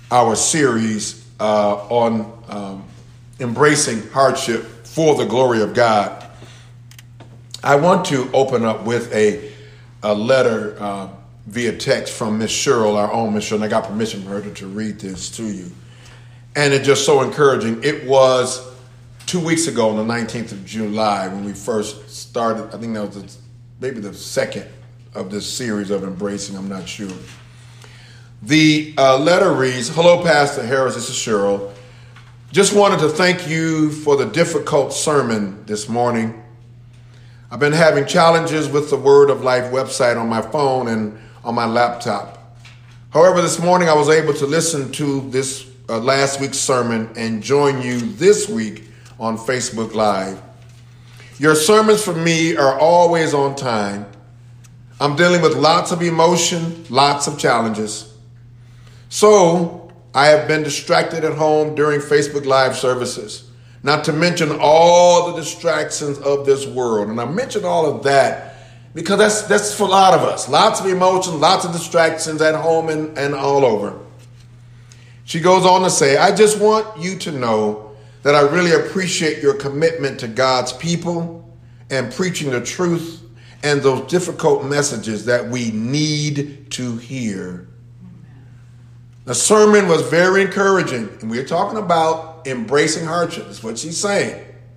our series on embracing hardship for the glory of God. I want to open up with a letter via text from Miss Cheryl, our own Miss Cheryl, and I got permission from her to read this to you. And it's just so encouraging. It was 2 weeks ago on the 19th of July when we first started. I think that was maybe the second of this series of embracing. I'm not sure. The letter reads, "Hello, Pastor Harris. This is Cheryl. Just wanted to thank you for the difficult sermon this morning. I've been having challenges with the Word of Life website on my phone and on my laptop. However, this morning I was able to listen to this last week's sermon and join you this week on Facebook Live. Your sermons for me are always on time. I'm dealing with lots of emotion, lots of challenges. So I have been distracted at home during Facebook Live services, not to mention all the distractions of this world." And I mention all of that because that's for a lot of us. Lots of emotion, lots of distractions at home and all over. She goes on to say, "I just want you to know that I really appreciate your commitment to God's people and preaching the truth and those difficult messages that we need to hear." The sermon was very encouraging, and we're talking about embracing hardship. That's what she's saying.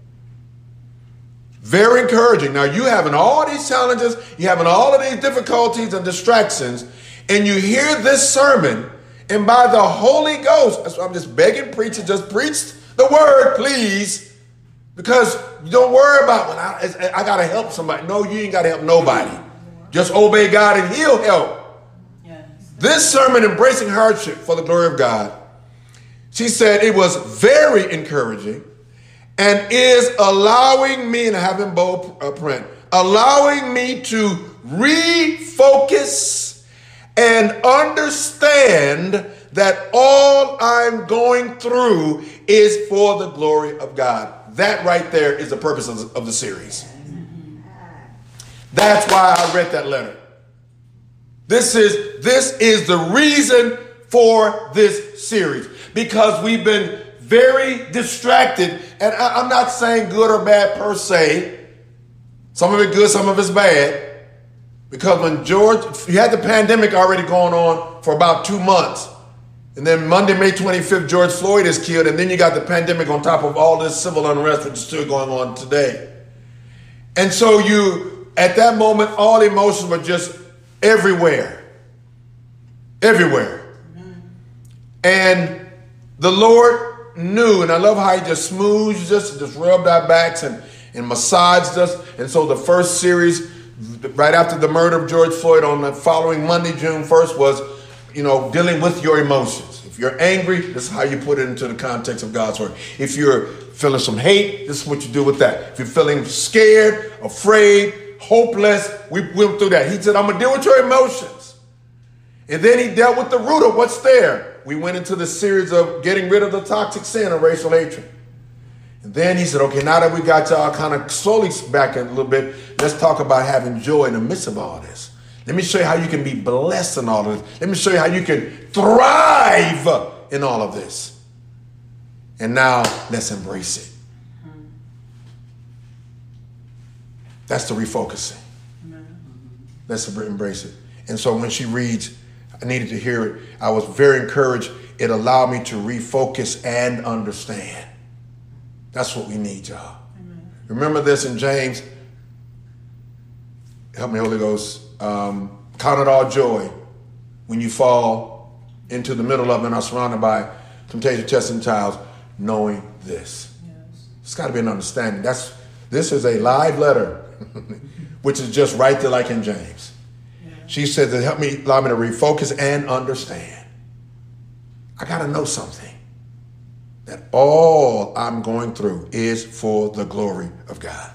Very encouraging. Now, you having all these challenges, you having all of these difficulties and distractions, and you hear this sermon, and by the Holy Ghost, that's why I'm just begging preachers, just preach the word, please, because you don't worry about when I got to help somebody. No, you ain't got to help nobody. Just obey God and He'll help. This sermon, Embracing Hardship for the Glory of God, she said it was very encouraging and is allowing me, and I have in bold print, allowing me to refocus and understand that all I'm going through is for the glory of God. That right there is the purpose of the series. That's why I read that letter. This is the reason for this series, because we've been very distracted, and I'm not saying good or bad per se. Some of it good, some of it's bad, because when you had the pandemic already going on for about 2 months, and then Monday, May 25th, George Floyd is killed, and then you got the pandemic on top of all this civil unrest which is still going on today. And so at that moment, all emotions were just everywhere. And the Lord knew, and I love how He just smoothed us, just rubbed our backs and massaged us. And so the first series, right after the murder of George Floyd on the following Monday, June 1st, was, dealing with your emotions. If you're angry, this is how you put it into the context of God's word. If you're feeling some hate, this is what you do with that. If you're feeling scared, afraid, hopeless, we went through that. He said, I'm going to deal with your emotions. And then He dealt with the root of what's there. We went into the series of getting rid of the toxic sin of racial hatred. And then He said, okay, now that we got y'all kind of slowly back in a little bit, let's talk about having joy in the midst of all this. Let me show you how you can be blessed in all of this. Let me show you how you can thrive in all of this. And now let's embrace it. That's the refocusing. Let's embrace it. And so when she reads, I needed to hear it. I was very encouraged. It allowed me to refocus and understand. That's what we need, y'all. Amen. Remember this in James. Help me, Holy Ghost. Count it all joy when you fall into the middle of it and are surrounded by temptation, tests, and trials, knowing this. Yes. It's got to be an understanding. This is a live letter, which is just right there like in James. Yeah. She said that allow me to refocus and understand. I got to know something, that all I'm going through is for the glory of God.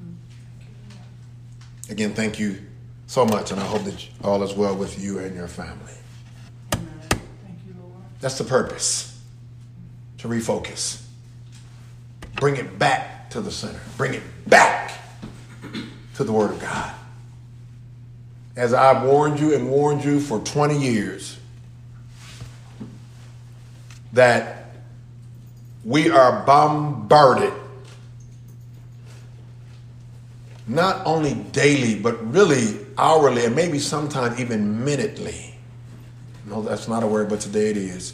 Again, thank you so much, and I hope that all is well with you and your family. Amen. Thank you, Lord. That's the purpose, to refocus. Bring it back to the center. Bring it back to the Word of God. As I've warned you for 20 years, that we are bombarded not only daily, but really hourly, and maybe sometimes even minutely. No, that's not a word, but today it is.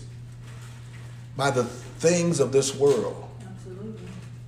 By the things of this world. Absolutely.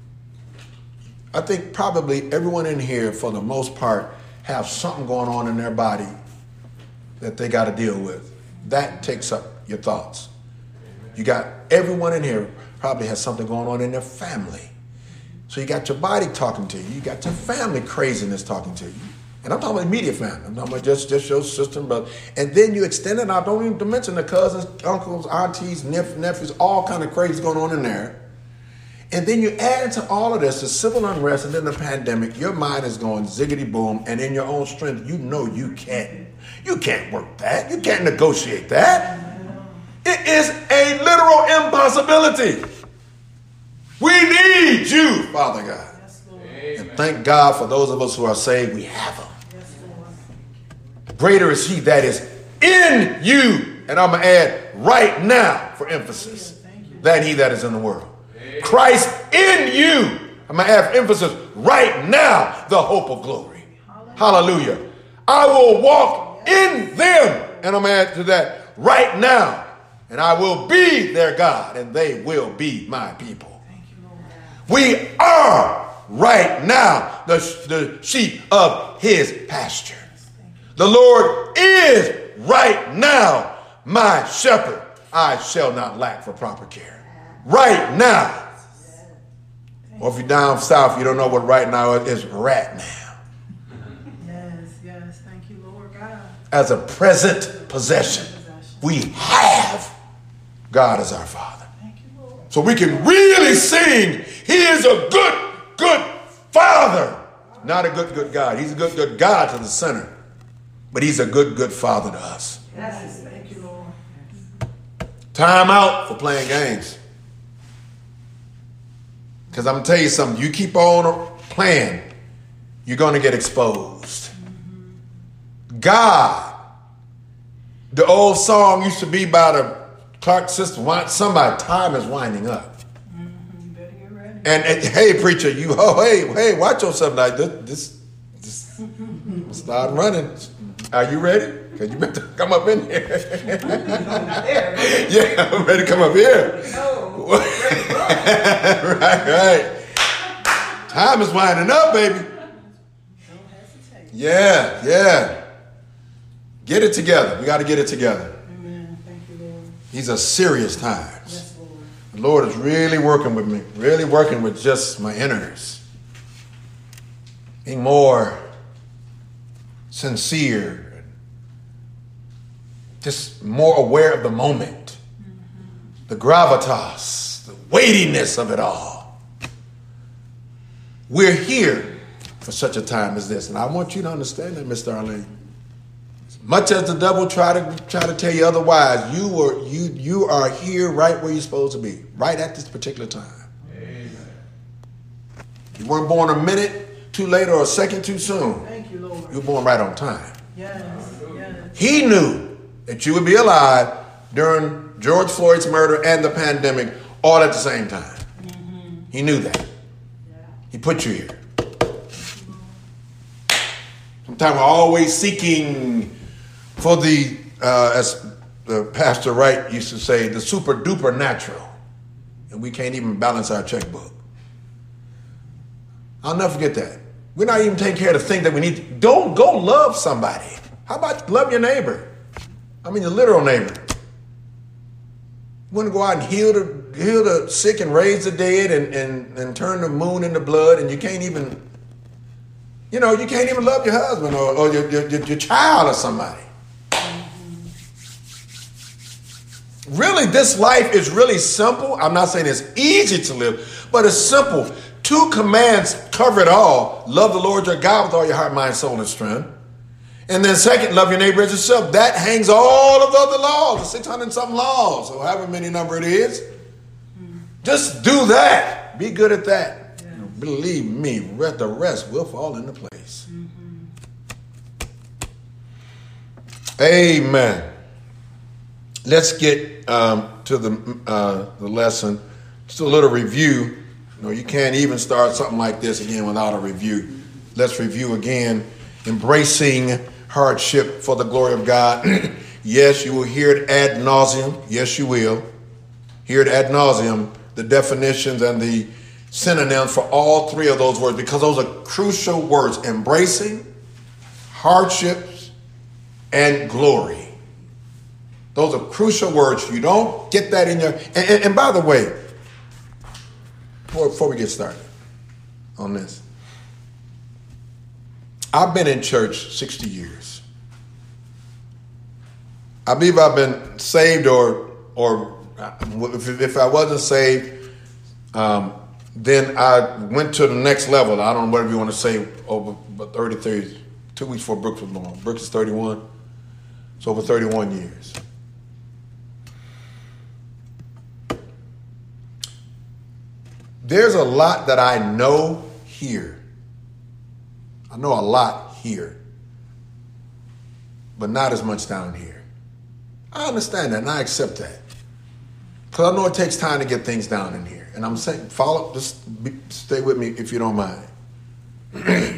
I think probably everyone in here, for the most part, have something going on in their body that they got to deal with. That takes up your thoughts. You got everyone in here probably has something going on in their family. So you got your body talking to you. You got your family craziness talking to you. And I'm talking about immediate family. I'm talking about just your sister and brother. And then you extend it out. Don't even mention the cousins, uncles, aunties, nephews, all kind of crazy going on in there. And then you add to all of this the civil unrest and then the pandemic. Your mind is going ziggity boom. And in your own strength, you know you can't work that. You can't negotiate that. It is a literal impossibility. We need you, Father God. Yes, Lord. And thank God for those of us who are saved, we have him. Yes, Lord. Greater is he that is in you. And I'm going to add right now for emphasis than he that is in the world. Christ in you. I'm going to add for emphasis right now, the hope of glory. Hallelujah. I will walk in them. And I'm going to add to that right now. And I will be their God and they will be my people. We are right now the sheep of his pasture. The Lord is right now my shepherd. I shall not lack for proper care. Right now. Or if you're down south, you don't know what right now is. Right now. Yes. Thank you, Lord God. As a present possession, we have God as our Father. Thank you, Lord. So we can really sing, he is a good Father. Not a good God. He's a good God to the sinner. But he's a good Father to us. Yes, thank you, Lord. Time out for playing games. Because I'm going to tell you something. You keep on playing, you're going to get exposed. God. The old song used to be by the Clark sisters. Somebody, time is winding up. Better get ready. And hey, preacher, hey, watch yourself like this. Start running. Are you ready? Because you better come up in here. Yeah, I'm ready to come up here. Right. Time is winding up, baby. Don't hesitate. Yeah. Get it together. We got to get it together. Amen. Thank you, Lord. These are serious times. Yes, Lord. The Lord is really working with me, really working with just my innards. Being more sincere, just more aware of the moment, the gravitas, the weightiness of it all. We're here for such a time as this, and I want you to understand that, Mr. Arlene. As much as the devil try to tell you otherwise, you are here right where you're supposed to be, right at this particular time. Amen. You weren't born a minute too late or a second too soon. Thank you, Lord. You were born right on time. Yes. He knew that you would be alive during George Floyd's murder and the pandemic all at the same time. Mm-hmm. He knew that. Yeah. He put you here. Sometimes we're always seeking for the, as the Pastor Wright used to say, the super duper natural. And we can't even balance our checkbook. I'll never forget that. We're not even taking care of the thing that we need. Don't go love somebody. How about love your neighbor? I mean, your literal neighbor. You want to go out and heal the sick and raise the dead and turn the moon into blood, and you can't even, you can't even love your husband or your child or somebody. Really, this life is really simple. I'm not saying it's easy to live, but it's simple. 2 commands cover it all. Love the Lord your God with all your heart, mind, soul, and strength. And then second, love your neighbor as yourself. That hangs all of the other laws, the 600 and something laws, or however many number it is. Just do that. Be good at that. Yeah. Believe me, the rest will fall into place. Mm-hmm. Amen. Let's get to the lesson, just a little review. You can't even start something like this again without a review. Let's review again. Embracing hardship for the glory of God. Yes, you will hear it ad nauseum. Yes, you will hear it ad nauseum. The definitions and the synonyms for all three of those words, because those are crucial words: embracing, hardships, and glory. Those are crucial words. You don't get that in your... And by the way, before we get started on this, I've been in church 60 years. I believe I've been saved, or if I wasn't saved, then I went to the next level. I don't know whatever you want to say, over 30, 2 weeks before Brooks was born. Brooks is 31. It's over 31 years. There's a lot that I know here. I know a lot here, but not as much down here. I understand that and I accept that, because I know it takes time to get things down in here. And I'm saying, stay with me if you don't mind.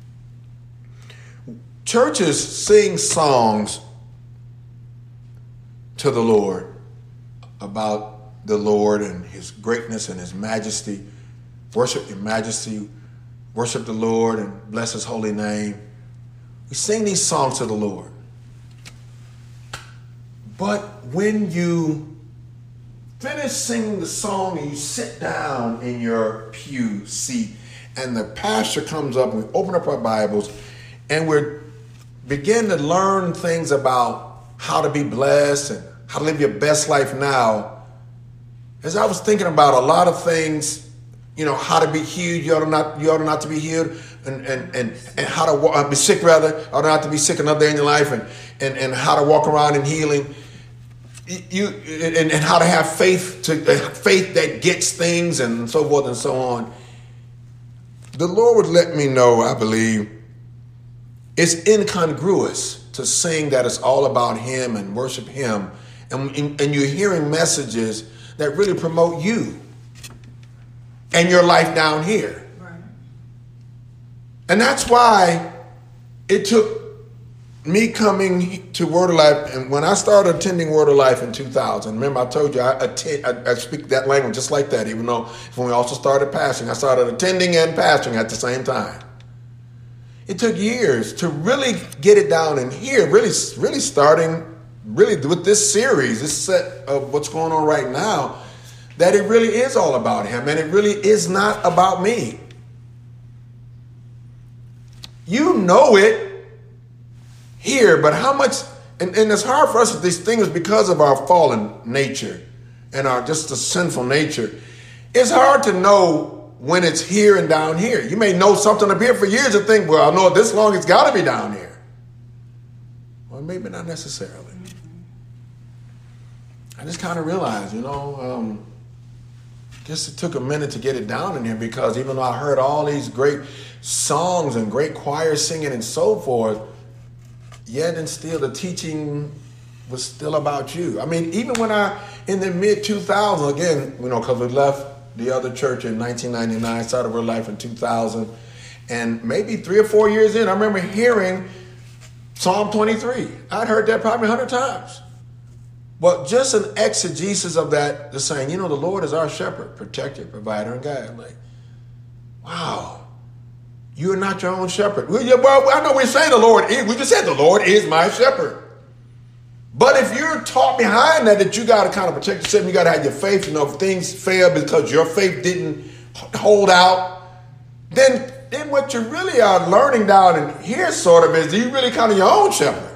Churches sing songs to the Lord about the Lord and his greatness and his majesty. Worship your majesty. Worship the Lord and bless his holy name. We sing these songs to the Lord. But when you finish singing the song and you sit down in your pew seat and the pastor comes up and we open up our Bibles and we begin to learn things about how to be blessed and how to live your best life now, as I was thinking about a lot of things, how to be healed, you ought not to be healed, and how to be sick, rather, ought not to be sick another day in your life, and how to walk around in healing, and how to have faith that gets things, and so forth and so on. The Lord would let me know, I believe, it's incongruous to sing that it's all about him and worship him, and you're hearing messages that really promote you and your life down here. Right. And that's why it took me coming to Word of Life. And when I started attending Word of Life in 2000, remember I told you I speak that language just like that, even though when we also started pastoring, I started attending and pastoring at the same time. It took years to really get it down in here, really starting with this series, this set of what's going on right now, that it really is all about him and it really is not about me. You know it here, but how much, and it's hard for us to distinguish because of our fallen nature and our just the sinful nature. It's hard to know when it's here and down here. You may know something up here for years and think, well, I know it this long, it's got to be down here. Well, maybe not necessarily. I just kind of realized, guess it took a minute to get it down in here, because even though I heard all these great songs and great choirs singing and so forth, yet and still the teaching was still about you. I mean, even when in the mid-2000s, again, because we left the other church in 1999, started Word of Life in 2000, and maybe 3 or 4 years in, I remember hearing Psalm 23. I'd heard that probably 100 times. But just an exegesis of that, the saying, the Lord is our shepherd, protector, provider, and guide. I'm like, wow, you are not your own shepherd. Well, I know we're saying the Lord is. We just said the Lord is my shepherd. But if you're taught behind that you got to kind of protect yourself, you got to have your faith, if things fail because your faith didn't hold out, then what you really are learning down in here sort of is you really kind of your own shepherd.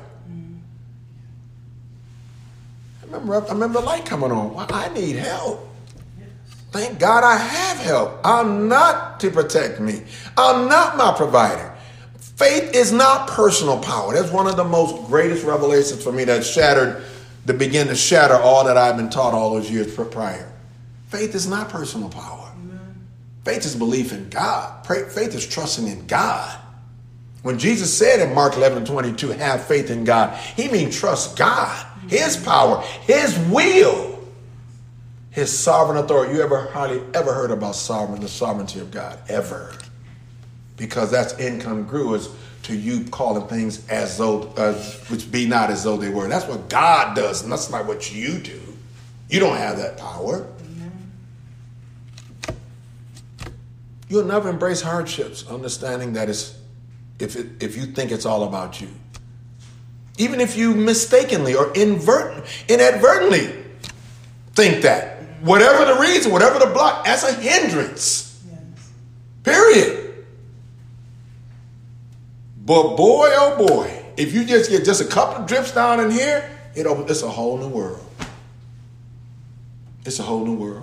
I remember the light coming on. Well, I need help. Thank God I have help. I'm not to protect me. I'm not my provider. Faith is not personal power. That's one of the most greatest revelations for me that began to shatter all that I've been taught all those years prior. Faith is not personal power. Amen. Faith is belief in God. Faith is trusting in God. When Jesus said in Mark 11:22, have faith in God, he means trust God. his power, his will, his sovereign authority. You hardly ever heard about the sovereignty of God, ever. Because that's incongruous to you calling things as though, which be not as though they were. That's what God does, and that's not what you do. You don't have that power. You'll never embrace hardships, understanding that if you think it's all about you. Even if you mistakenly or inadvertently think that. Whatever the reason, whatever the block, that's a hindrance. Yes. Period. But boy, oh boy, if you just get just a couple of drips down in here, it's a whole new world. It's a whole new world.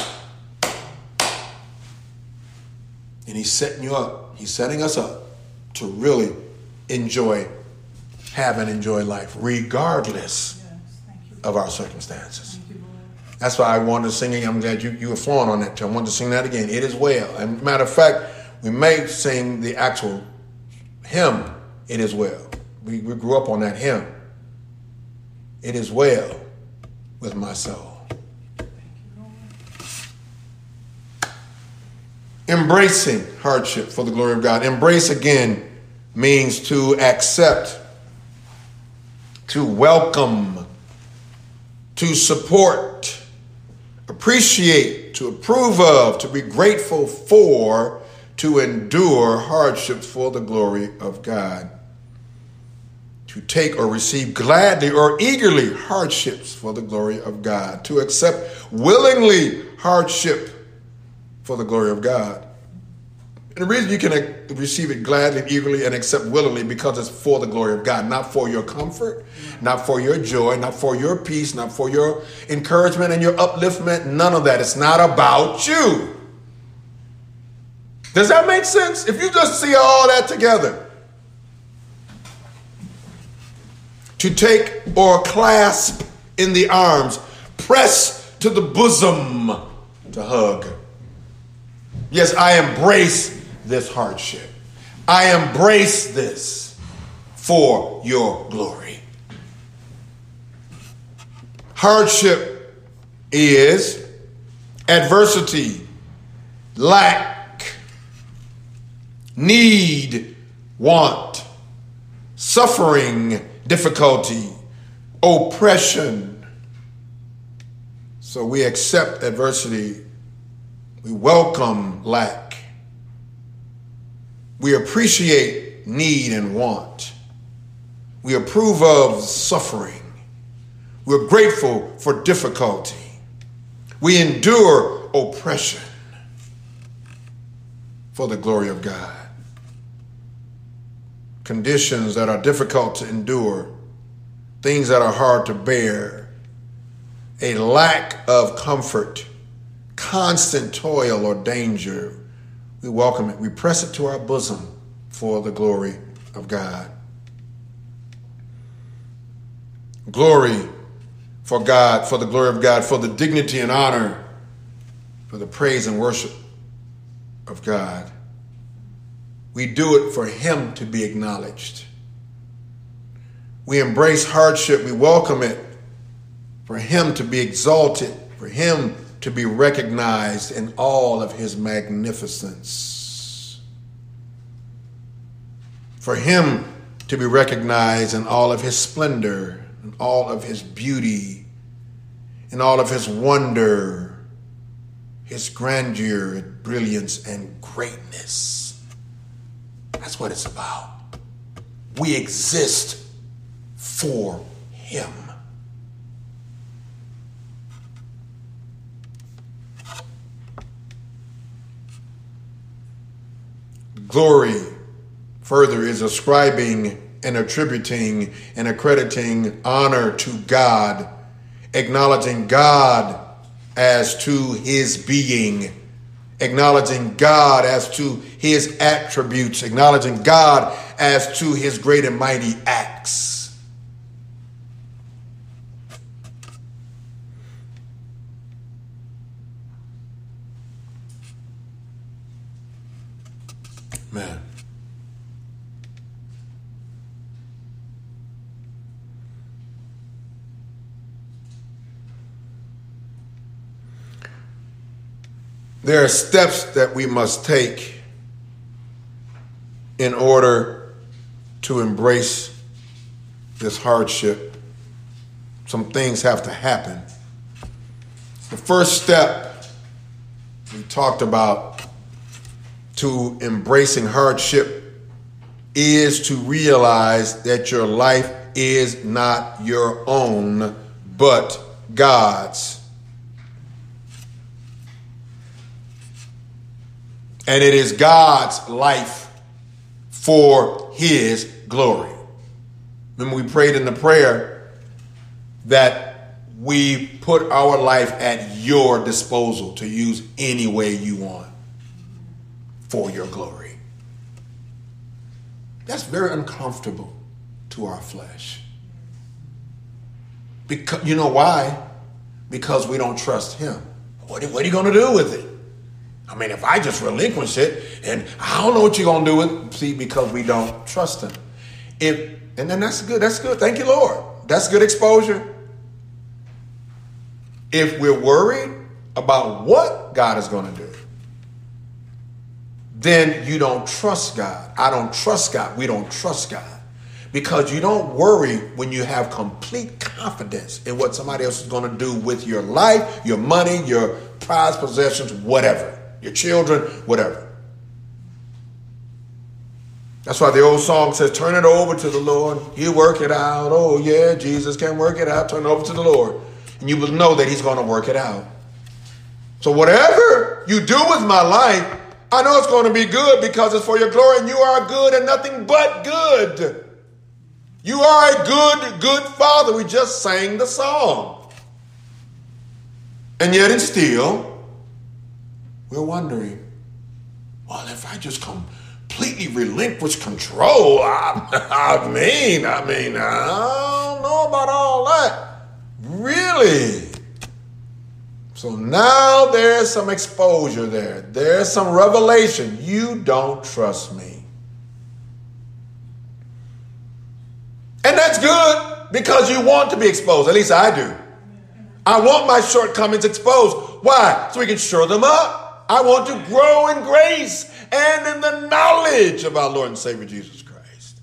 And he's setting you up. He's setting us up to really enjoy life, regardless of our circumstances. That's why I wanted to sing it. I'm glad you were flowing on that too. I wanted to sing that again. It is well. And matter of fact, we may sing the actual hymn, It Is Well. We grew up on that hymn. It is well with my soul. Embracing hardship for the glory of God. Embrace again means to accept, to welcome, to support, appreciate, to approve of, to be grateful for, to endure hardships for the glory of God. To take or receive gladly or eagerly hardships for the glory of God. To accept willingly hardship for the glory of God. And the reason you can receive it gladly and eagerly and accept willingly because it's for the glory of God, not for your comfort, not for your joy, not for your peace, not for your encouragement and your upliftment, none of that. It's not about you. Does that make sense? If you just see all that together. To take or clasp in the arms, press to the bosom, to hug. Yes, I embrace this hardship. I embrace this for your glory. Hardship is adversity, lack, need, want, suffering, difficulty, oppression. So we accept adversity. We welcome lack. We appreciate need and want. We approve of suffering. We're grateful for difficulty. We endure oppression for the glory of God. Conditions that are difficult to endure, things that are hard to bear, a lack of comfort, constant toil or danger, we welcome it. We press it to our bosom for the glory of God. Glory for God, for the glory of God, for the dignity and honor, for the praise and worship of God. We do it for him to be acknowledged. We embrace hardship. We welcome it for him to be exalted, for him to be recognized in all of his magnificence. For him to be recognized in all of his splendor, in all of his beauty, in all of his wonder, his grandeur, brilliance, and greatness. That's what it's about. We exist for him. Glory, further, is ascribing and attributing and accrediting honor to God, acknowledging God as to his being, acknowledging God as to his attributes, acknowledging God as to his great and mighty acts. Man. There are steps that we must take in order to embrace this hardship. Some things have to happen. The first step we talked about to embracing hardship is to realize that your life is not your own, but God's. And it is God's life for his glory. Remember, we prayed in the prayer that we put our life at your disposal to use any way you want for your glory. That's very uncomfortable to our flesh. Because, you know why? Because we don't trust him. What are you going to do with it? I mean, if I just relinquish it, and I don't know what you're going to do with it. See, because we don't trust him. And then that's good. That's good. Thank you, Lord. That's good exposure. If we're worried about what God is going to do, then you don't trust God. I don't trust God. We don't trust God. Because you don't worry when you have complete confidence in what somebody else is going to do with your life, your money, your prized possessions, whatever. Your children, whatever. That's why the old song says, turn it over to the Lord. He'll work it out. Oh, yeah, Jesus can work it out. Turn it over to the Lord. And you will know that he's going to work it out. So whatever you do with my life, I know it's going to be good because it's for your glory, and you are good and nothing but good. You are a good, good Father. We just sang the song. And yet and still, we're wondering, well, if I just completely relinquish control, I mean, I don't know about all that. Really? So now there's some exposure there. There's some revelation. You don't trust me. And that's good because you want to be exposed. At least I do. I want my shortcomings exposed. Why? So we can shore them up. I want to grow in grace and in the knowledge of our Lord and Savior Jesus Christ.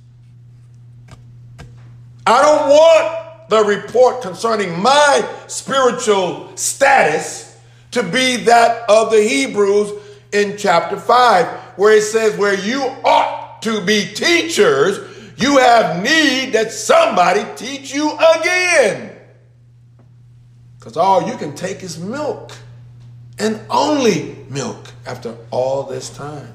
I don't want the report concerning my spiritual status to be that of the Hebrews in chapter 5, where it says, where you ought to be teachers, you have need that somebody teach you again. Because all you can take is milk. And only milk after all this time.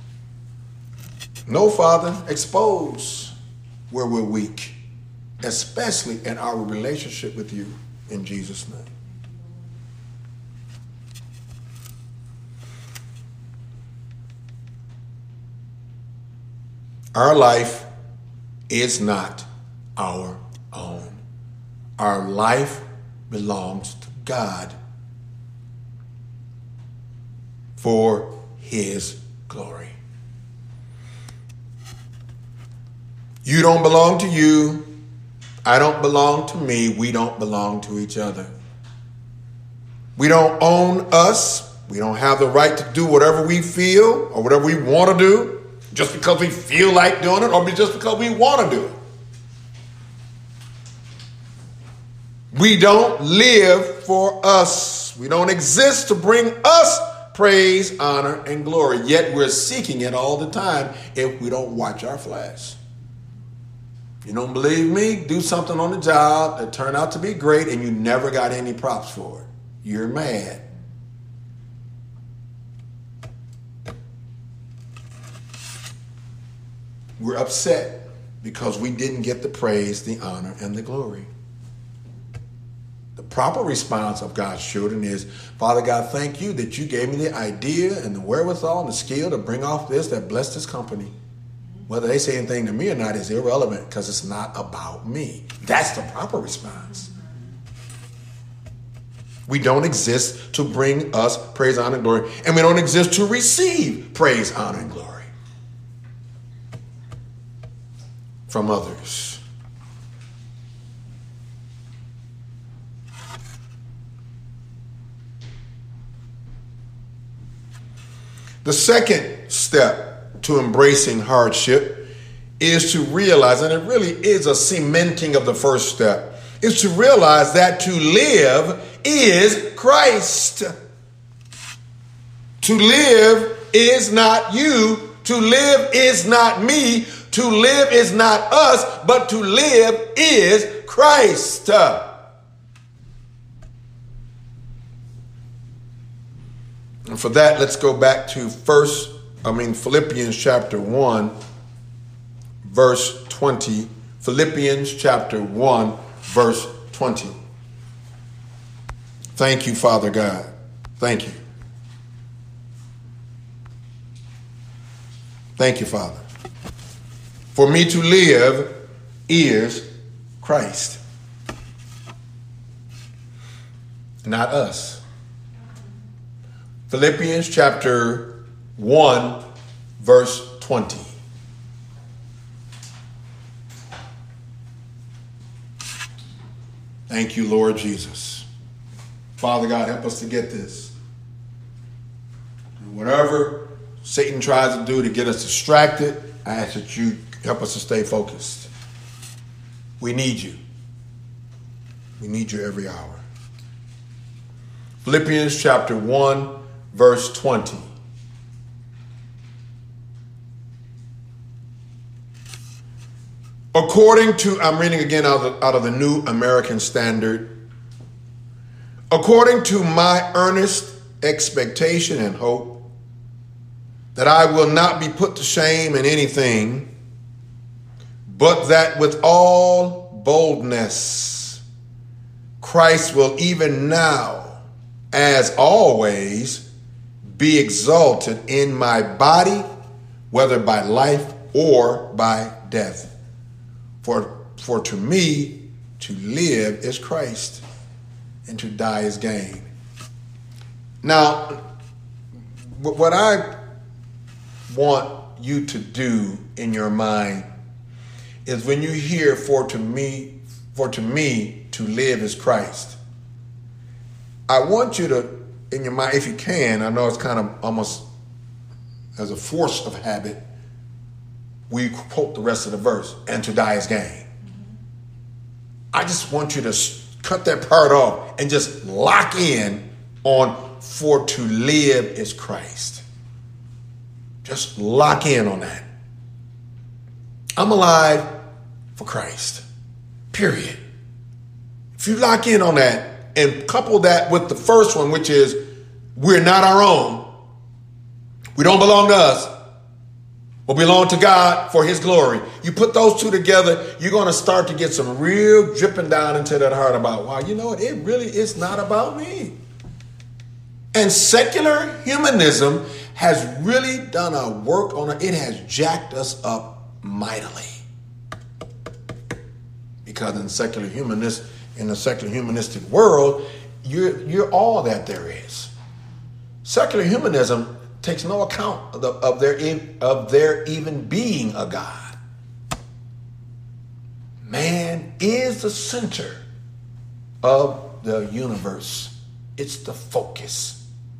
No, Father, expose where we're weak, especially in our relationship with you, in Jesus' name. Our life is not our own. Our life belongs to God for his glory. You don't belong to you. I don't belong to me. We don't belong to each other. We don't own us. We don't have the right to do whatever we feel or whatever we want to do just because we feel like doing it or just because we want to do it. We don't live for us. We don't exist to bring us praise, honor, and glory. Yet we're seeking it all the time if we don't watch our flesh. You don't believe me? Do something on the job that turned out to be great and you never got any props for it. You're mad. We're upset because we didn't get the praise, the honor, and the glory. The proper response of God's children is, Father God, thank you that you gave me the idea and the wherewithal and the skill to bring off this that blessed this company. Whether they say anything to me or not is irrelevant because it's not about me. That's the proper response. We don't exist to bring us praise, honor, and glory, and we don't exist to receive praise, honor, and glory from others. The second step to embracing hardship is to realize, and it really is a cementing of the first step, is to realize that to live is Christ. To live is not you. To live is not me. To live is not us, but to live is Christ. And for that, let's go back to Philippians chapter 1, verse 20. Philippians chapter 1, verse 20. Thank you, Father God. Thank you. Thank you, Father. For me to live is Christ, not us. Philippians chapter 1, verse 20. Thank you, Lord Jesus. Father God, help us to get this. Whatever Satan tries to do to get us distracted, I ask that you help us to stay focused. We need you. We need you every hour. Philippians chapter 1, verse 20. I'm reading again out of the New American Standard. According to my earnest expectation and hope that I will not be put to shame in anything, but that with all boldness Christ will even now, as always, be exalted in my body, whether by life or by death. For to me, to live is Christ, and to die is gain. Now, what I want you to do in your mind is when you hear for to me to live is Christ, I want you to, in your mind, if you can, I know it's kind of almost as a force of habit, we quote the rest of the verse, and to die is gain. I just want you to cut that part off and just lock in on for to live is Christ. Just lock in on that. I'm alive for Christ. Period. If you lock in on that and couple that with the first one, which is we're not our own. We don't belong to us. We belong to God for his glory. You put those two together, you're going to start to get some real dripping down into that heart about, wow, you know what? It really is not about me. And secular humanism has really done a work on it. It has jacked us up mightily. Because in the secular humanistic world, you're all that there is. Secular humanism takes no account of there even being a God. Man is the center of the universe. It's the focus.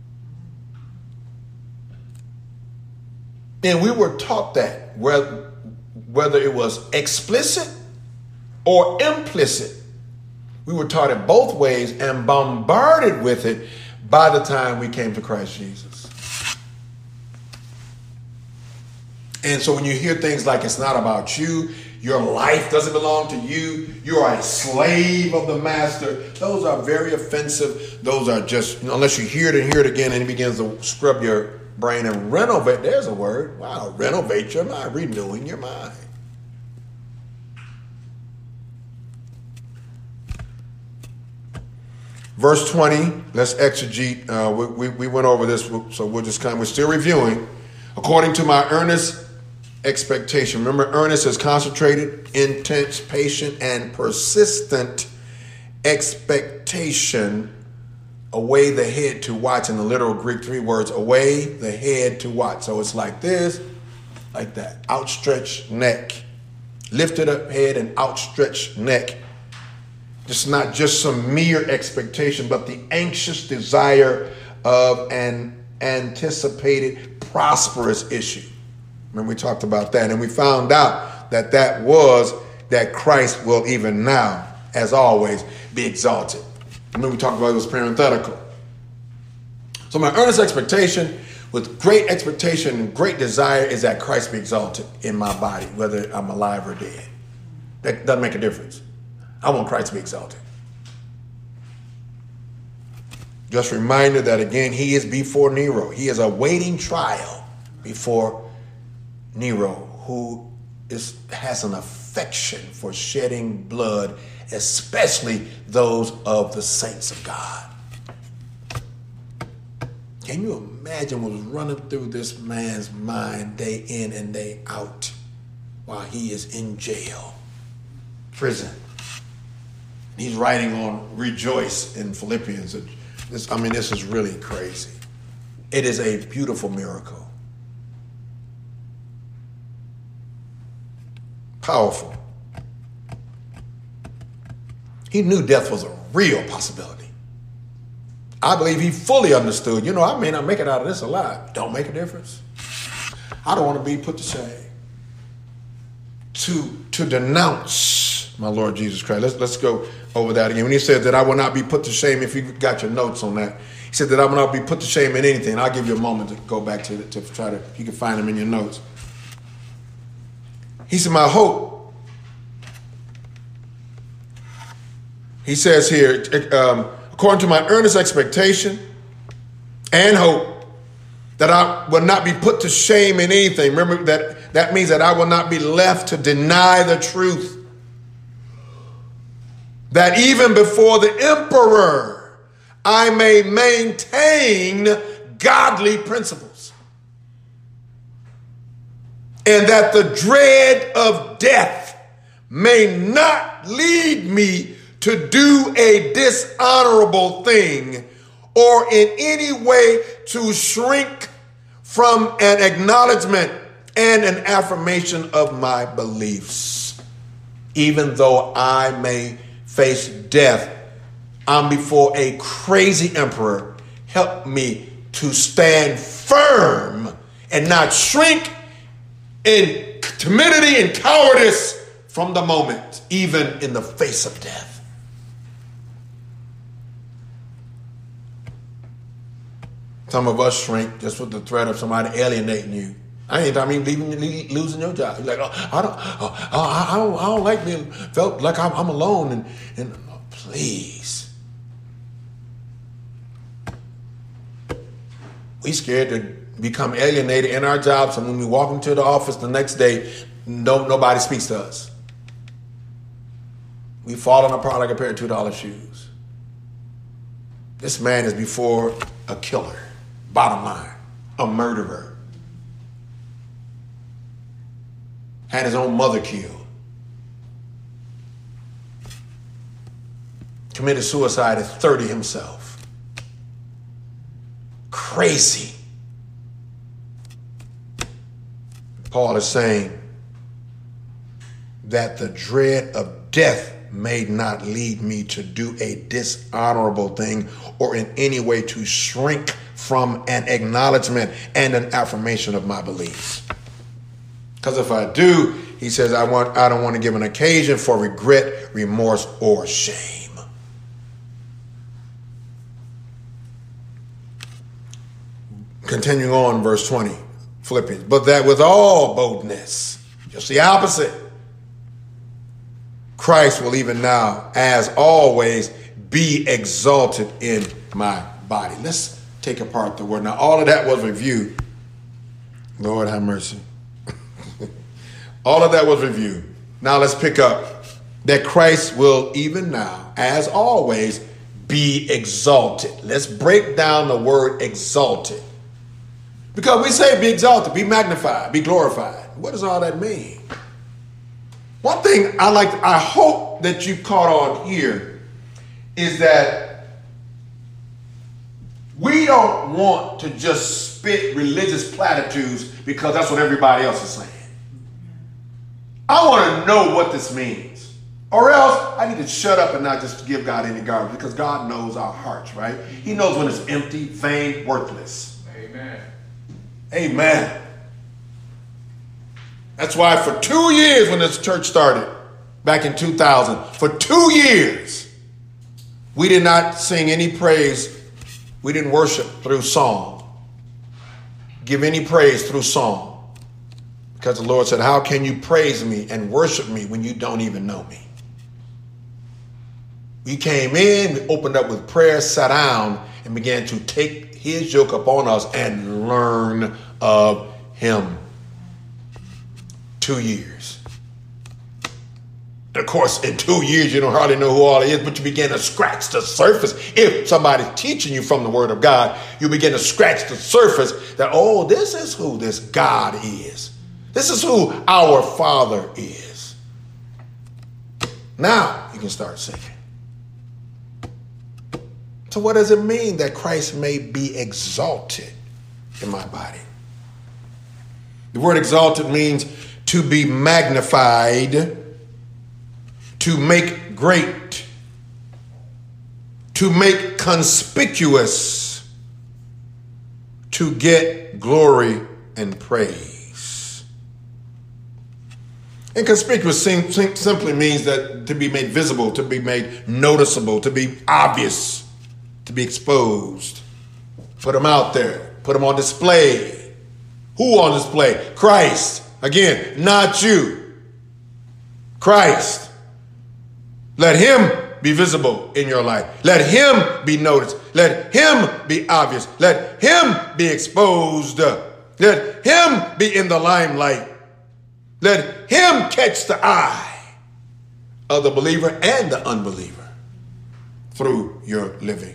And we were taught that whether it was explicit or implicit, we were taught it both ways and bombarded with it by the time we came to Christ Jesus. And so when you hear things like it's not about you, your life doesn't belong to you, you are a slave of the master, those are very offensive. Those are just, unless you hear it and hear it again and it begins to scrub your brain and renovate, there's a word, wow, renovate your mind, renewing your mind. Verse 20, let's exegete. We went over this, so we're still reviewing. According to my earnest expectation. Remember, earnest is concentrated, intense, patient, and persistent expectation. Away the head to watch. In the literal Greek, 3 words, away the head to watch. So it's like this, like that. Outstretched neck. Lifted up head and outstretched neck. It's not just some mere expectation, but the anxious desire of an anticipated prosperous issue. Remember, we talked about that, and we found out that that was that Christ will even now, as always, be exalted. Remember, we talked about it was parenthetical. So my earnest expectation, with great expectation and great desire, is that Christ be exalted in my body, whether I'm alive or dead. That doesn't make a difference. I want Christ to be exalted. Just reminder that, again, he is before Nero. He is awaiting trial before Nero, who has an affection for shedding blood, especially those of the saints of God. Can you imagine what's running through this man's mind day in and day out while he is in jail, prison? He's writing on rejoice in Philippians. This is really crazy. It is a beautiful miracle. Powerful. He knew death was a real possibility. I believe he fully understood, I may not make it out of this alive. Don't make a difference. I don't want to be put to shame. To denounce my Lord Jesus Christ. Let's go over that again. When he said that I will not be put to shame, if you got your notes on that, he said that I will not be put to shame in anything. I'll give you a moment to go back to try to, if you can find them in your notes. He said, my hope. He says here, according to my earnest expectation and hope, that I will not be put to shame in anything. Remember that means that I will not be left to deny the truth. That even before the emperor, I may maintain godly principles. And that the dread of death may not lead me to do a dishonorable thing or in any way to shrink from an acknowledgement and an affirmation of my beliefs. Even though I may face death, I'm before a crazy emperor. Help me to stand firm and not shrink in timidity and cowardice from the moment, even in the face of death. Some of us shrink just with the threat of somebody alienating you. I mean, losing your job. You're like, I don't like being felt like I'm alone. And please, we scared to become alienated in our jobs, and when we walk into the office the next day, nobody speaks to us. We falling apart like a pair of $2 shoes. This man is before a killer. Bottom line, a murderer. Had his own mother killed. Committed suicide at 30 himself. Crazy. Paul is saying that the dread of death may not lead me to do a dishonorable thing or in any way to shrink from an acknowledgement and an affirmation of my beliefs. Because if I do, he says, I don't want to give an occasion for regret, remorse, or shame. Continuing on, verse 20, Philippians. But that with all boldness, just the opposite, Christ will even now, as always, be exalted in my body. Let's take apart the word. Now, all of that was review. Lord have mercy. All of that was review. Now let's pick up that Christ will even now, as always, be exalted. Let's break down the word exalted. Because we say be exalted, be magnified, be glorified. What does all that mean? One thing I hope that you caught on here is that we don't want to just spit religious platitudes because that's what everybody else is saying. I want to know what this means. Or else I need to shut up and not just give God any garbage, because God knows our hearts, right? He knows when it's empty, vain, worthless. Amen. Amen. That's why for 2 years when this church started, back in 2000, for 2 years, we did not sing any praise. We didn't worship through song, give any praise through song. Because the Lord said, how can you praise me and worship me when you don't even know me? We came in, we opened up with prayer, sat down, and began to take his yoke upon us and learn of him. 2 years. And of course, in 2 years, you don't hardly know who all he is, but you begin to scratch the surface. If somebody's teaching you from the word of God, you begin to scratch the surface that, oh, this is who this God is. This is who our Father is. Now you can start singing. So what does it mean that Christ may be exalted in my body? The word exalted means to be magnified, to make great, to make conspicuous, to get glory and praise. And conspicuous simply means that to be made visible, to be made noticeable, to be obvious, to be exposed. Put them out there. Put them on display. Who on display? Christ. Again, not you. Christ. Let him be visible in your life. Let him be noticed. Let him be obvious. Let him be exposed. Let him be in the limelight. Let him catch the eye of the believer and the unbeliever through your living.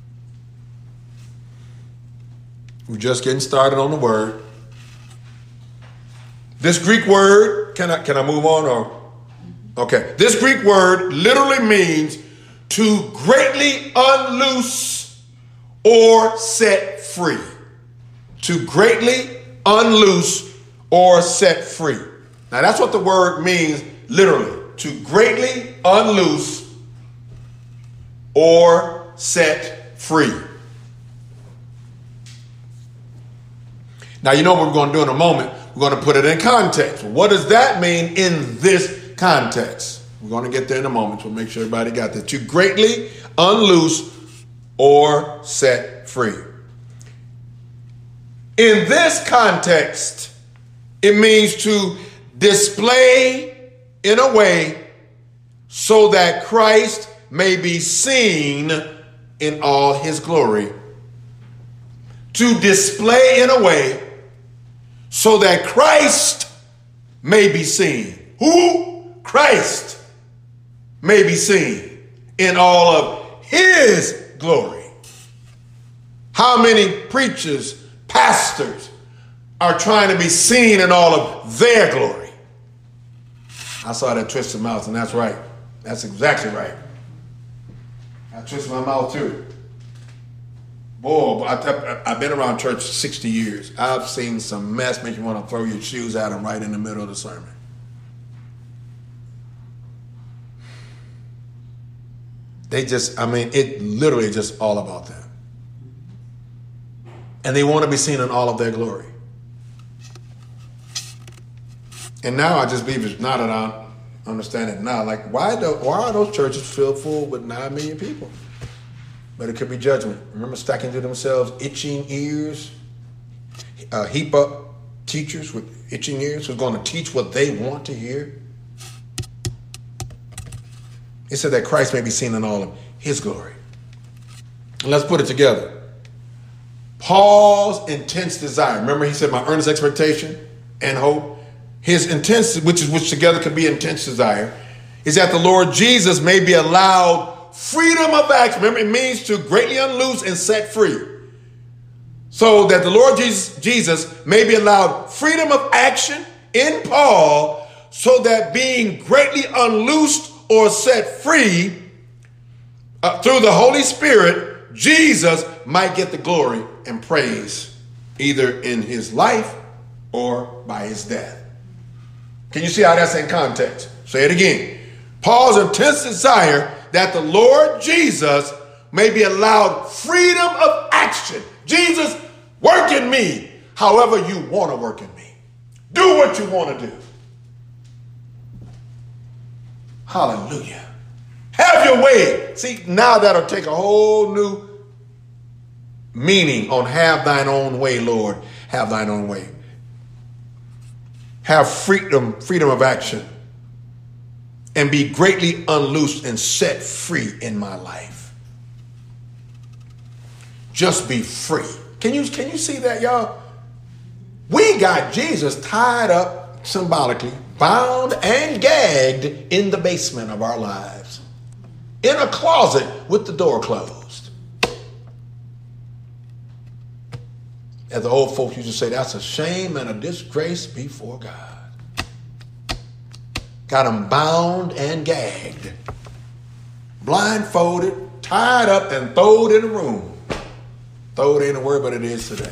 We're just getting started on the word. This Greek word, can I move on or? Okay. This Greek word literally means to greatly unloose or set free. To greatly unloose or set free. Now that's what the word means literally. To greatly unloose or set free. Now you know what we're going to do in a moment. We're going to put it in context. What does that mean in this context? We're going to get there in a moment. We'll make sure everybody got that. To greatly unloose or set free. In this context, it means to display in a way so that Christ may be seen in all his glory. To display in a way so that Christ may be seen. Who? Christ may be seen in all of his glory. How many preachers, pastors are trying to be seen in all of their glory? I saw that twisted mouth, and that's right. That's exactly right. I twisted my mouth too. Boy, I've been around church 60 years. I've seen some mess make you want to throw your shoes at them right in the middle of the sermon. It literally just all about them. And they want to be seen in all of their glory. And now I just believe it's not that I understand it now. Like, why are those churches filled full with 9 million people? But it could be judgment. Remember stacking to themselves itching ears? Heap up teachers with itching ears who's going to teach what they want to hear. It said that Christ may be seen in all of his glory. And let's put it together. Paul's intense desire. Remember he said my earnest expectation and hope. His intense, which together could be intense desire, is that the Lord Jesus may be allowed freedom of action. Remember, it means to greatly unloose and set free. So that the Lord Jesus may be allowed freedom of action in Paul, so that being greatly unloosed or set free through the Holy Spirit, Jesus might get the glory and praise either in his life or by his death. Can you see how that's in context? Say it again. Paul's intense desire that the Lord Jesus may be allowed freedom of action. Jesus, work in me. however you want to work in me. Do what you want to do. Hallelujah. Have your way. See, now that'll take a whole new meaning on have thine own way, Lord. Have thine own way. Have freedom of action. And be greatly unloosed and set free in my life. Just be free. Can you see that, y'all? We got Jesus tied up symbolically, bound and gagged in the basement of our lives, in a closet with the door closed. As the old folks used to say, that's a shame and a disgrace before God. Got him bound and gagged, blindfolded, tied up, and thrown in a room. Thrown ain't a word, but it is today.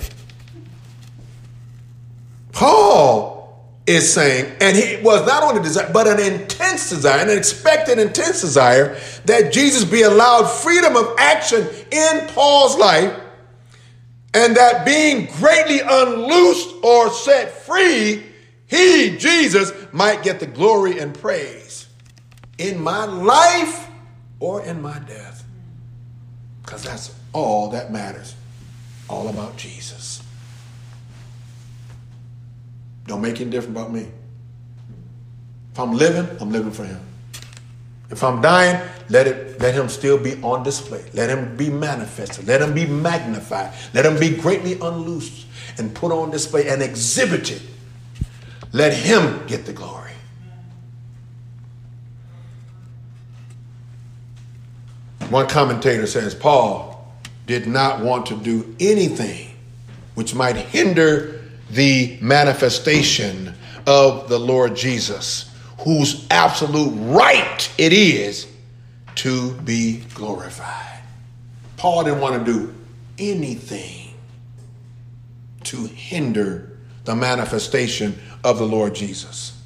Paul is saying, and he was not only desire, but an intense desire, an expected intense desire that Jesus be allowed freedom of action in Paul's life, and that being greatly unloosed or set free, he, Jesus, might get the glory and praise in my life or in my death. Because that's all that matters. All about Jesus. Don't make any difference about me. If I'm living for him. If I'm dying, let him still be on display. Let him be manifested. Let him be magnified. Let him be greatly unloosed and put on display and exhibited. Let him get the glory. One commentator says Paul did not want to do anything which might hinder the manifestation of the Lord Jesus, whose absolute right it is to be glorified. Paul didn't want to do anything to hinder the manifestation of the Lord Jesus.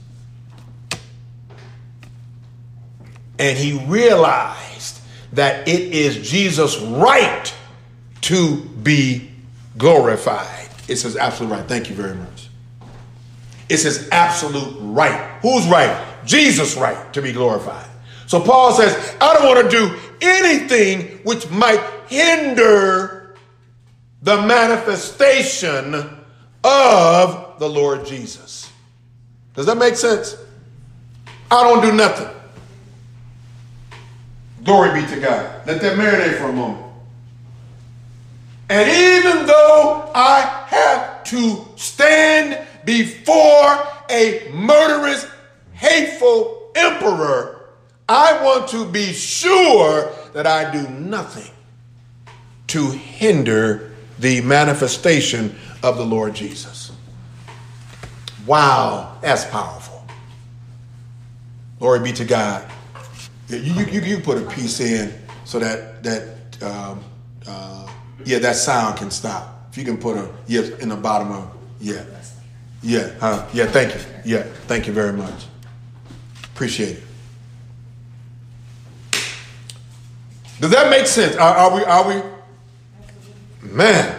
And he realized that it is Jesus' right to be glorified. It's his absolute right. Thank you very much. It's his absolute right. Whose right? Jesus' right to be glorified. So Paul says, I don't want to do anything which might hinder the manifestation of the Lord Jesus. Does that make sense? I don't do nothing. Glory be to God. Let that marinate for a moment. And even though I have to stand before a murderous, hateful emperor, I want to be sure that I do nothing to hinder the manifestation of the Lord Jesus. Wow, that's powerful. Glory be to God. You put a piece in so that sound can stop. If you can put a in the bottom of thank you. Yeah, thank you very much. Appreciate it. Does that make sense? Are we? Man.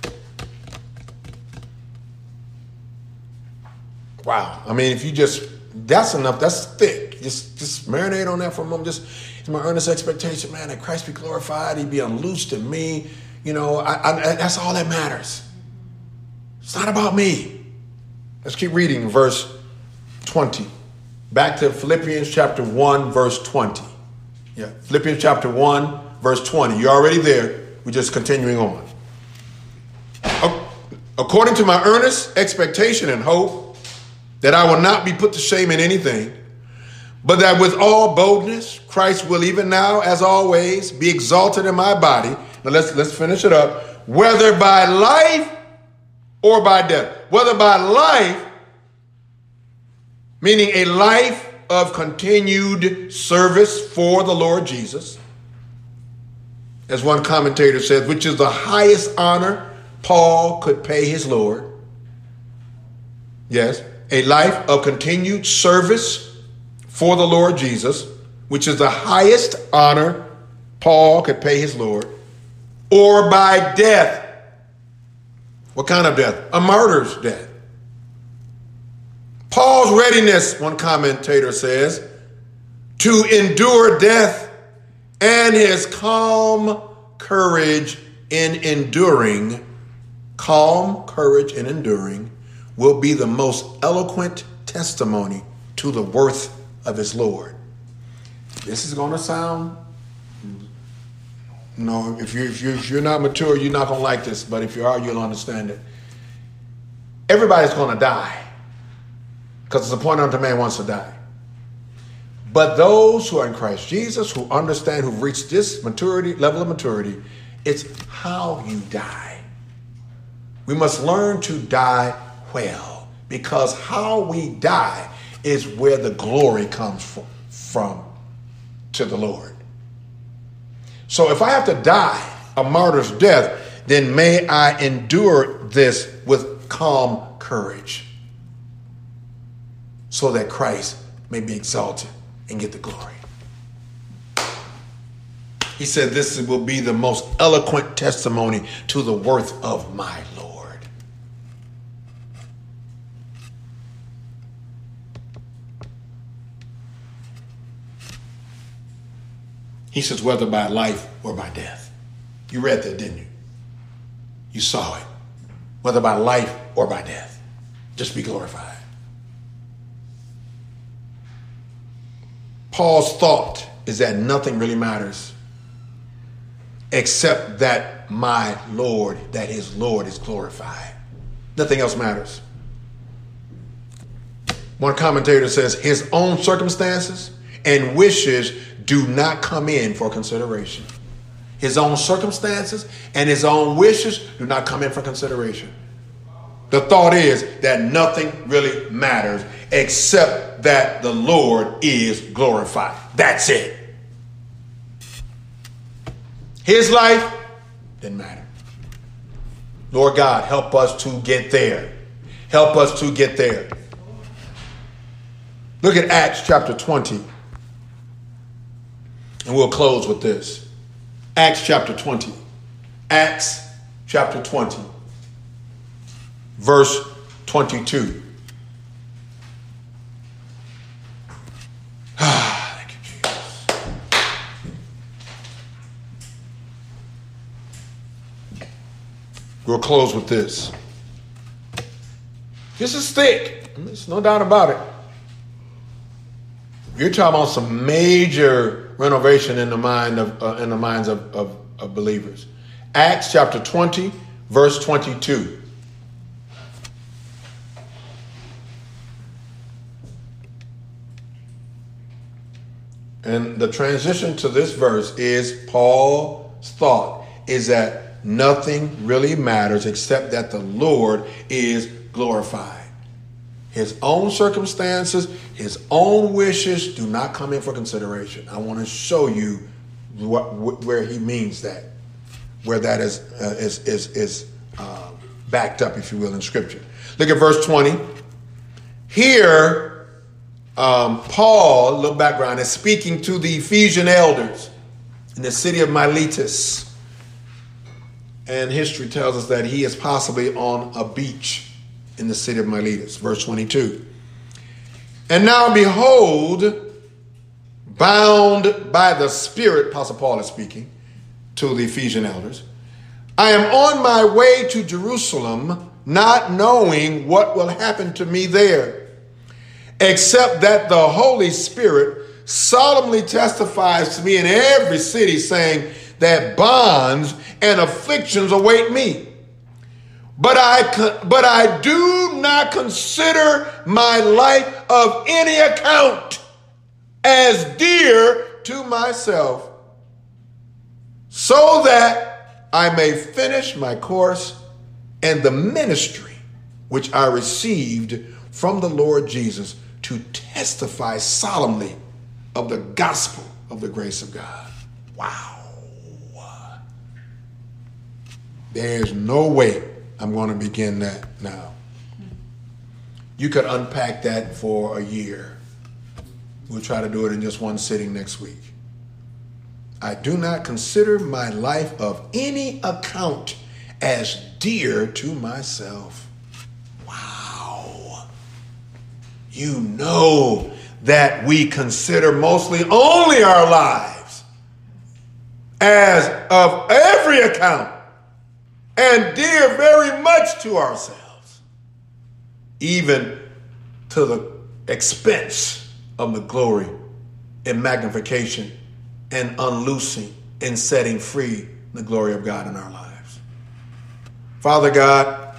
Wow. I mean, if you that's enough. That's thick. Just marinate on that for a moment. It's my earnest expectation, man, that Christ be glorified. He be unloosed in me. You know, I that's all that matters. It's not about me. Let's keep reading verse 20. Back to Philippians chapter 1, verse 20. Yeah, Philippians chapter 1, verse 20. You're already there. We're just continuing on. According to my earnest expectation and hope that I will not be put to shame in anything, but that with all boldness Christ will even now, as always, be exalted in my body. Now let's finish it up. Whether by life or by death. Whether by life, meaning a life of continued service for the Lord Jesus, as one commentator says, which is the highest honor Paul could pay his Lord. Yes, a life of continued service for the Lord Jesus, which is the highest honor Paul could pay his Lord, or by death. What kind of death? A martyr's death. Paul's readiness, one commentator says, to endure death, and his calm courage in enduring, will be the most eloquent testimony to the worth of his Lord. This is going to sound, no, if you're not mature, you're not going to like this, but if you are, you'll understand it. Everybody's going to die, because it's appointed unto man once to die. But those who are in Christ Jesus, who understand, who've reached this level of maturity, it's how you die. We must learn to die well, because how we die is where the glory comes from to the Lord. So if I have to die a martyr's death, then may I endure this with calm courage, so that Christ may be exalted and get the glory. He said this will be the most eloquent testimony to the worth of my Lord. He says whether by life or by death. You read that, didn't you? You saw it. Whether by life or by death. Just be glorified. Paul's thought is that nothing really matters except that my Lord, that his Lord is glorified. Nothing else matters. One commentator says his own circumstances and wishes do not come in for consideration. His own circumstances and his own wishes do not come in for consideration. The thought is that nothing really matters except that the Lord is glorified. That's it. His life didn't matter. Lord God, help us to get there. Help us to get there. Look at Acts chapter 20. And we'll close with this. Acts chapter 20. Acts chapter 20. Verse 22. Thank you, Jesus. We'll close with this. This is thick. There's no doubt about it. You're talking about some major renovation in the minds of believers. Acts chapter 20, verse 22. And the transition to this verse is Paul's thought is that nothing really matters except that the Lord is glorified. His own circumstances, his own wishes do not come in for consideration. I want to show you where he means that, where that is backed up, if you will, in Scripture. Look at verse 20. Here, Paul, a little background, is speaking to the Ephesian elders in the city of Miletus. And history tells us that he is possibly on a beach in the city of Miletus. Verse 22. And now behold, bound by the Spirit, Apostle Paul is speaking to the Ephesian elders, I am on my way to Jerusalem, not knowing what will happen to me there, except that the Holy Spirit solemnly testifies to me in every city, saying that bonds and afflictions await me. But I do not consider my life of any account as dear to myself, so that I may finish my course and the ministry which I received from the Lord Jesus, to testify solemnly of the gospel of the grace of God. Wow. There's no way I'm going to begin that now. You could unpack that for a year. We'll try to do it in just one sitting next week. I do not consider my life of any account as dear to myself. Wow. You know that we consider mostly only our lives as of every account and dear very much to ourselves, even to the expense of the glory and magnification and unloosing and setting free the glory of God in our lives. Father God,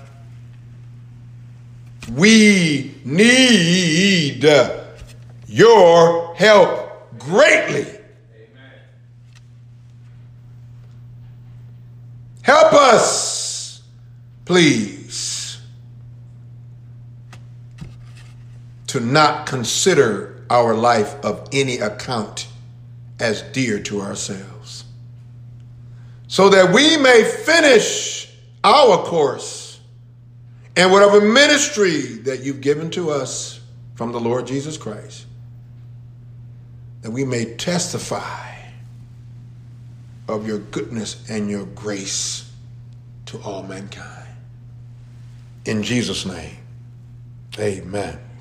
we need your help greatly. Amen. Help us, please, to not consider our life of any account as dear to ourselves, so that we may finish our course and whatever ministry that you've given to us from the Lord Jesus Christ, that we may testify of your goodness and your grace to all mankind. In Jesus' name, amen.